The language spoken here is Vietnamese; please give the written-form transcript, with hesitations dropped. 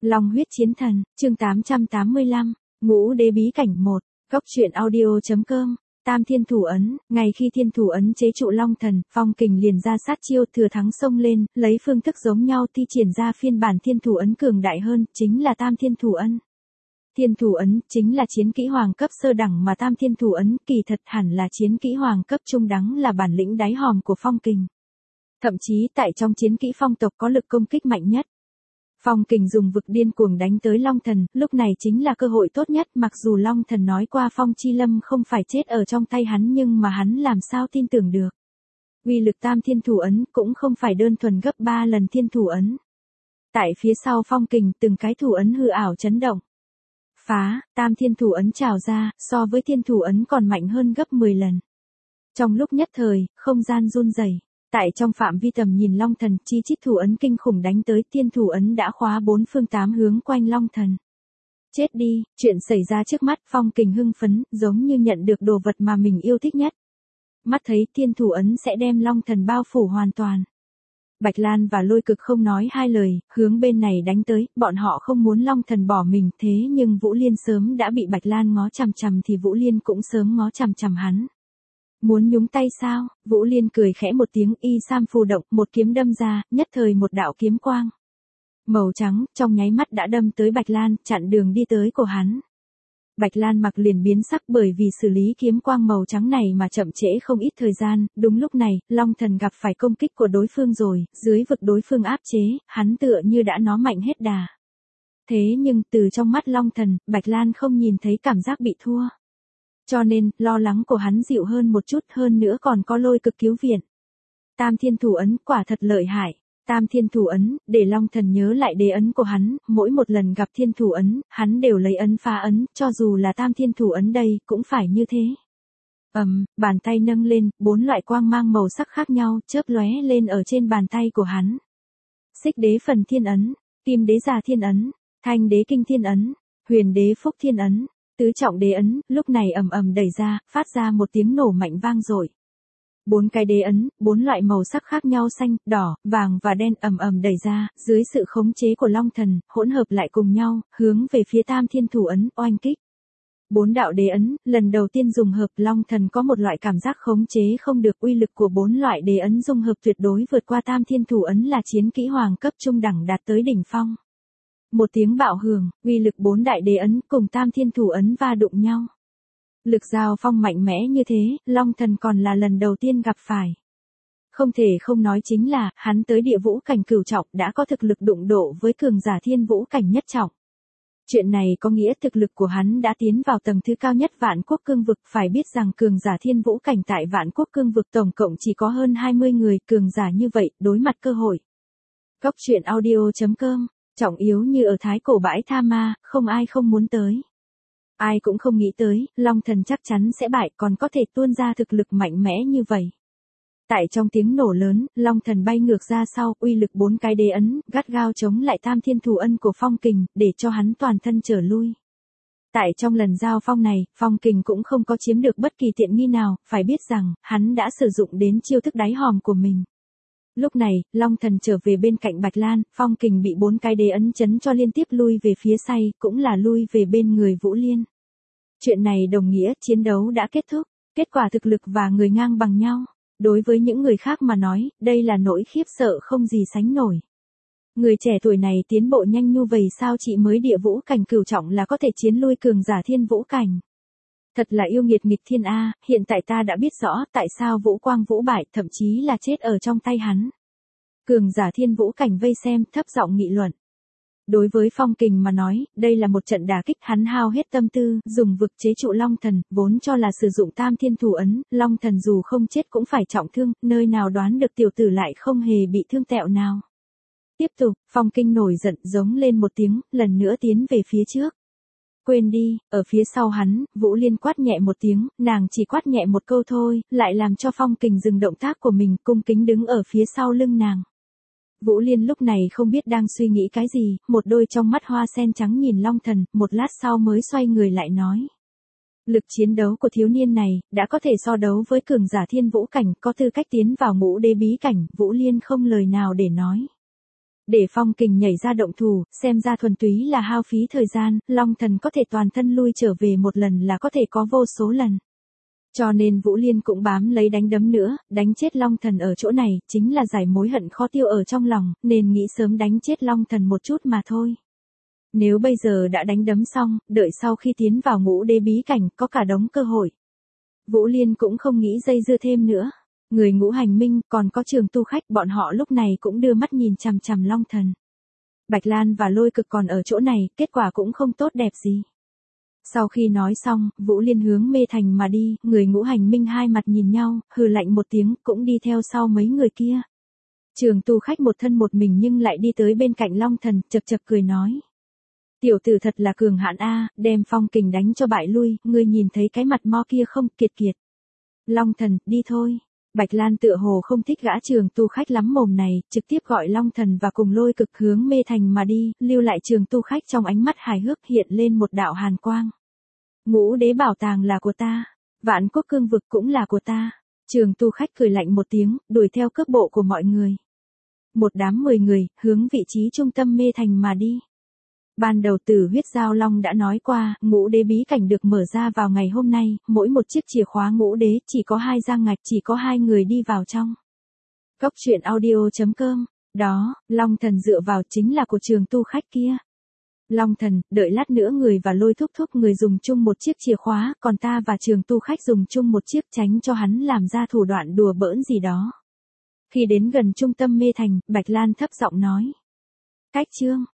Long huyết chiến thần, chương 885, Ngũ đế bí cảnh 1, góc truyện audio.com, Tam thiên thủ ấn, ngay khi thiên thủ ấn chế trụ Long thần, Phong Kình liền ra sát chiêu thừa thắng xông lên, lấy phương thức giống nhau thi triển ra phiên bản thiên thủ ấn cường đại hơn, chính là Tam thiên thủ ấn. Thiên thủ ấn chính là chiến kỹ hoàng cấp sơ đẳng mà Tam thiên thủ ấn kỳ thật hẳn là chiến kỹ hoàng cấp trung đẳng là bản lĩnh đáy hòm của Phong Kình. Thậm chí tại trong chiến kỹ phong tộc có lực công kích mạnh nhất. Phong Kình dùng vực điên cuồng đánh tới Long thần, lúc này chính là cơ hội tốt nhất, mặc dù Long thần nói qua Phong Chi Lâm không phải chết ở trong tay hắn nhưng mà hắn làm sao tin tưởng được. Uy lực Tam thiên thủ ấn cũng không phải đơn thuần gấp 3 lần thiên thủ ấn. Tại phía sau Phong Kình từng cái thủ ấn hư ảo chấn động. Phá, Tam thiên thủ ấn trào ra, so với thiên thủ ấn còn mạnh hơn gấp 10 lần. Trong lúc nhất thời, không gian run rẩy. Tại trong phạm vi tầm nhìn Long thần, chi chít thủ ấn kinh khủng đánh tới, thiên thủ ấn đã khóa 4 phương 8 hướng quanh Long thần. Chết đi, chuyện xảy ra trước mắt, Phong Kình hưng phấn, giống như nhận được đồ vật mà mình yêu thích nhất. Mắt thấy thiên thủ ấn sẽ đem Long thần bao phủ hoàn toàn. Bạch Lan và Lôi Cực không nói hai lời, hướng bên này đánh tới, bọn họ không muốn Long thần bỏ mình, thế nhưng Vũ Liên sớm đã bị Bạch Lan ngó chằm chằm thì Vũ Liên cũng sớm ngó chằm chằm hắn. Muốn nhúng tay sao? Vũ Liên cười khẽ một tiếng, y sam phù động, một kiếm đâm ra, nhất thời một đạo kiếm quang màu trắng, trong nháy mắt đã đâm tới Bạch Lan, chặn đường đi tới của hắn. Bạch Lan mặc liền biến sắc bởi vì xử lý kiếm quang màu trắng này mà chậm trễ không ít thời gian, đúng lúc này, Long thần gặp phải công kích của đối phương rồi, dưới vực đối phương áp chế, hắn tựa như đã nó mạnh hết đà. Thế nhưng từ trong mắt Long thần, Bạch Lan không nhìn thấy cảm giác bị thua. Cho nên, lo lắng của hắn dịu hơn một chút, hơn nữa còn có Lôi Cực cứu viện. Tam thiên thủ ấn quả thật lợi hại. Tam thiên thủ ấn, để Long thần nhớ lại đế ấn của hắn, mỗi một lần gặp thiên thủ ấn, hắn đều lấy ấn phá ấn, cho dù là tam thiên thủ ấn đây, cũng phải như thế. Bàn tay nâng lên, 4 loại quang mang màu sắc khác nhau, chớp lóe lên ở trên bàn tay của hắn. Xích đế phần thiên ấn, kim đế già thiên ấn, thanh đế kinh thiên ấn, huyền đế phúc thiên ấn. Tứ trọng đế ấn, lúc này ầm ầm đẩy ra, phát ra một tiếng nổ mạnh vang dội. 4 cái đế ấn, 4 loại màu sắc khác nhau xanh, đỏ, vàng và đen ầm ầm đẩy ra, dưới sự khống chế của Long thần, hỗn hợp lại cùng nhau, hướng về phía Tam thiên thủ ấn, oanh kích. 4 đạo đế ấn, lần đầu tiên dùng hợp, Long thần có một loại cảm giác khống chế không được, uy lực của 4 loại đế ấn dung hợp tuyệt đối vượt qua Tam thiên thủ ấn là chiến kỹ hoàng cấp trung đẳng đạt tới đỉnh phong. Một tiếng bạo hưởng, uy lực 4 đại đế ấn cùng Tam thiên thủ ấn va đụng nhau. Lực giao phong mạnh mẽ như thế, Long thần còn là lần đầu tiên gặp phải. Không thể không nói chính là, hắn tới địa vũ cảnh cửu trọng đã có thực lực đụng độ với cường giả thiên vũ cảnh nhất trọng. Chuyện này có nghĩa thực lực của hắn đã tiến vào tầng thứ cao nhất Vạn Quốc Cương vực, phải biết rằng cường giả thiên vũ cảnh tại Vạn Quốc Cương vực tổng cộng chỉ có hơn 20 người, cường giả như vậy, đối mặt cơ hội. Góc truyện audio.com, trọng yếu như ở thái cổ bãi tha ma, không ai không muốn tới. Ai cũng không nghĩ tới, Long thần chắc chắn sẽ bại, còn có thể tuôn ra thực lực mạnh mẽ như vậy. Tại trong tiếng nổ lớn, Long thần bay ngược ra sau, uy lực 4 cái đế ấn, gắt gao chống lại Tam thiên thủ ấn của Phong Kình, để cho hắn toàn thân trở lui. Tại trong lần giao phong này, Phong Kình cũng không có chiếm được bất kỳ tiện nghi nào, phải biết rằng, hắn đã sử dụng đến chiêu thức đáy hòm của mình. Lúc này, Long thần trở về bên cạnh Bạch Lan, Phong Kình bị 4 cái đế ấn chấn cho liên tiếp lui về phía sau, cũng là lui về bên người Vũ Liên. Chuyện này đồng nghĩa chiến đấu đã kết thúc, kết quả thực lực và người ngang bằng nhau. Đối với những người khác mà nói, đây là nỗi khiếp sợ không gì sánh nổi. Người trẻ tuổi này tiến bộ nhanh như vậy sao chị mới địa vũ cảnh cửu trọng là có thể chiến lui cường giả thiên vũ cảnh. Thật là yêu nghiệt nghịch thiên A, hiện tại ta đã biết rõ tại sao Vũ Quang Vũ bại, thậm chí là chết ở trong tay hắn. Cường giả thiên vũ cảnh vây xem, thấp giọng nghị luận. Đối với Phong Kình mà nói, đây là một trận đả kích, hắn hao hết tâm tư, dùng vực chế trụ Long thần, vốn cho là sử dụng Tam thiên thủ ấn, Long thần dù không chết cũng phải trọng thương, nơi nào đoán được tiểu tử lại không hề bị thương tẹo nào. Tiếp tục, Phong Kình nổi giận giống lên một tiếng, lần nữa tiến về phía trước. Quên đi, ở phía sau hắn, Vũ Liên quát nhẹ một tiếng, nàng chỉ quát nhẹ một câu thôi, lại làm cho Phong Kình dừng động tác của mình, cung kính đứng ở phía sau lưng nàng. Vũ Liên lúc này không biết đang suy nghĩ cái gì, một đôi trong mắt hoa sen trắng nhìn Long thần, một lát sau mới xoay người lại nói. Lực chiến đấu của thiếu niên này, đã có thể so đấu với cường giả thiên vũ cảnh, có tư cách tiến vào ngũ đế bí cảnh, Vũ Liên không lời nào để nói. Để Phong Kình nhảy ra động thủ, xem ra thuần túy là hao phí thời gian, Long Thần có thể toàn thân lui trở về một lần là có thể có vô số lần. Cho nên Vũ Liên cũng bám lấy đánh đấm nữa, đánh chết Long Thần ở chỗ này, chính là giải mối hận khó tiêu ở trong lòng, nên nghĩ sớm đánh chết Long Thần một chút mà thôi. Nếu bây giờ đã đánh đấm xong, đợi sau khi tiến vào ngũ đế bí cảnh, có cả đống cơ hội. Vũ Liên cũng không nghĩ dây dưa thêm nữa. Người Ngũ Hành Minh, còn có Trường Tu Khách, bọn họ lúc này cũng đưa mắt nhìn chằm chằm Long Thần. Bạch Lan và Lôi Cực còn ở chỗ này, kết quả cũng không tốt đẹp gì. Sau khi nói xong, Vũ Liên hướng Mê Thành mà đi, người Ngũ Hành Minh hai mặt nhìn nhau, hừ lạnh một tiếng, cũng đi theo sau mấy người kia. Trường Tu Khách một thân một mình nhưng lại đi tới bên cạnh Long Thần, chật chật cười nói. Tiểu tử thật là cường hãn a, đem Phong Kình đánh cho bại lui, ngươi nhìn thấy cái mặt mo kia không, kiệt kiệt. Long Thần, đi thôi. Bạch Lan tựa hồ không thích gã Trường Tu Khách lắm mồm này, trực tiếp gọi Long Thần và cùng Lôi Cực hướng Mê Thành mà đi, lưu lại Trường Tu Khách trong ánh mắt hài hước hiện lên một đạo hàn quang. Ngũ đế bảo tàng là của ta, Vạn Quốc cương vực cũng là của ta. Trường Tu Khách cười lạnh một tiếng, đuổi theo cước bộ của mọi người. Một đám 10 người, hướng vị trí trung tâm Mê Thành mà đi. Ban đầu Tử Huyết Giao Long đã nói qua, ngũ đế bí cảnh được mở ra vào ngày hôm nay, mỗi một chiếc chìa khóa ngũ đế chỉ có 2 giang ngạch, chỉ có 2 người đi vào trong. Cốc truyện audio.com, đó, Long Thần dựa vào chính là của Trường Tu Khách kia. Long Thần, đợi lát nữa người và Lôi thúc thúc người dùng chung một chiếc chìa khóa, còn ta và Trường Tu Khách dùng chung một chiếc, tránh cho hắn làm ra thủ đoạn đùa bỡn gì đó. Khi đến gần trung tâm Mê Thành, Bạch Lan thấp giọng nói. Cách chương.